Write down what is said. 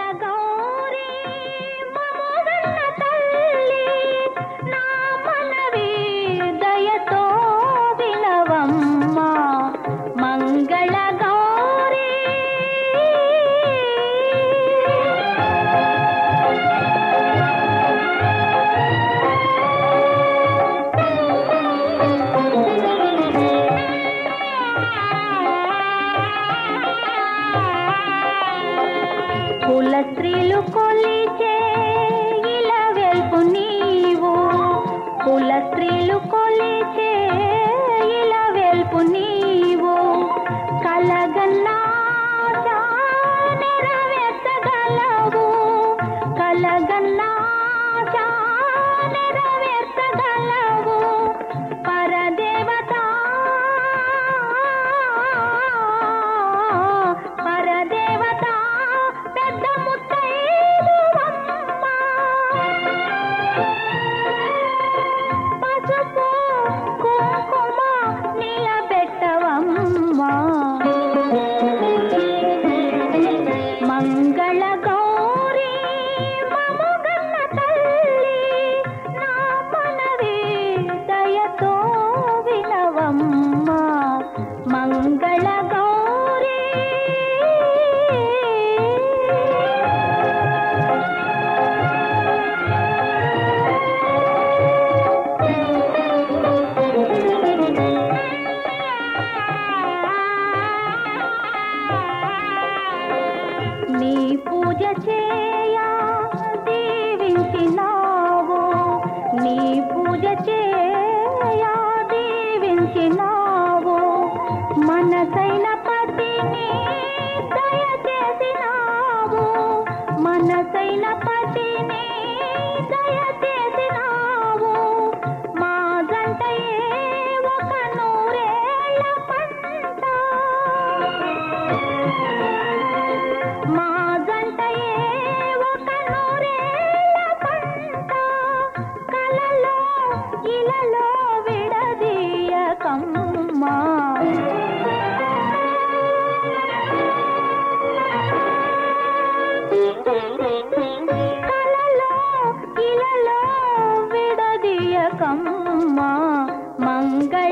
గౌరీ మముగన్న తల్లి నా మనవి దయతో వినవమ్మ మంగళ గౌరీ కుల స్త్రీలు కొలిచే ఇలా వెల్పు నీవు కుల స్త్రీలు కొలిచే ఇలా వెల్పు నీవు కలగన్నా నెరవేర్చగలవు కలగన్నా నెరవేర్చగలవు పరదేవత పరదేవత పెద్ద ముత్తైదువమ్మ పసుపు కుంకుమ నిలబెట్టవమ్మ మంగళ గౌరీ మముగన్న తల్లి నా మనవి దయతో వినవమ్మ మంగళ గౌరీ నీ పూజ చేయా దీవించినావు నీ పూజ చేయా దీవించినావు మనసైన పతిని దయచేసినావు మనసైన పతిని దయచేసినావు మా జంటయే ఒక నూరేళ్ల పంట మా జంటయే ఒక నూరేళ్ల పంట కలలో ఇలలో విడదీయకమ్మా కలలో ఇలలో విడదీయకమ్మా మంగళ